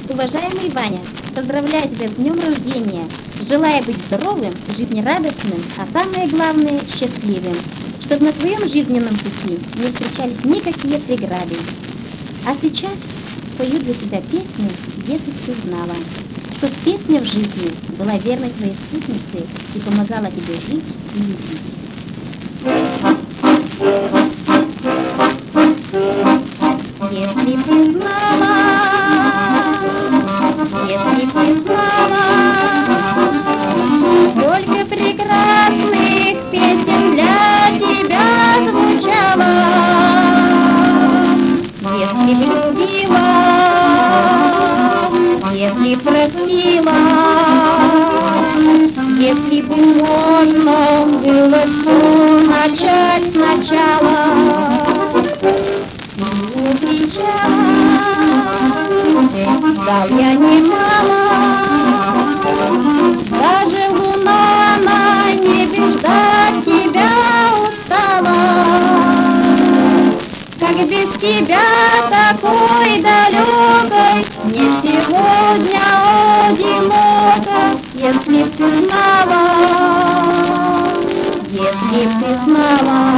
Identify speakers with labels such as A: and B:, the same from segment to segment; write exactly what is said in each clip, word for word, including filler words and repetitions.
A: Уважаемый Ваня, поздравляю тебя с днем рождения! Желаю быть здоровым, жизнерадостным, а самое главное – счастливым, чтобы на твоем жизненном пути не встречались никакие преграды. А сейчас спою для тебя песню «Если б ты знала», чтоб песня в жизни была верной твоей спутницей и помогала тебе жить и любить. Если б ты знала, если б ты знала, сколько прекрасных песен для тебя звучало, если б любила, если б простила, если бы можно было все начать сначала. Дал я немало, даже луна на небе ждать тебя устала. Как без тебя такой далекой, мне сегодня одиноко. Если б ты знала, если б ты знала.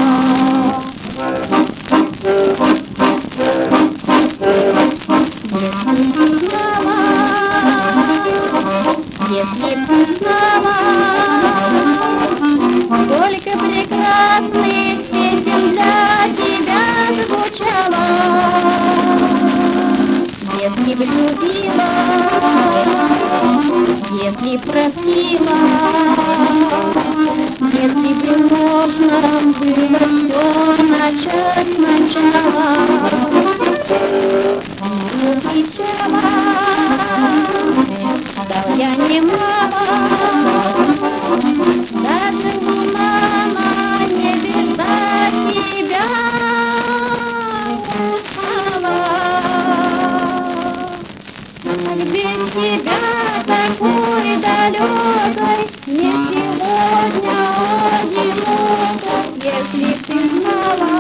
A: Если б ты знала, сколько прекрасных песен для тебя звучало, если б любила, если б простила, если бы можно было все начать сначала. Не кричала, дал я немало, даже луна на небе ждать тебя устала. Как без тебя такой далекой, мне сегодня одиноко. Если б ты знала,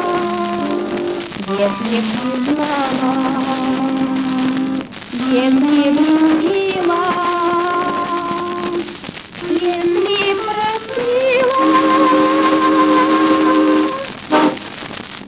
A: если б ты знала, если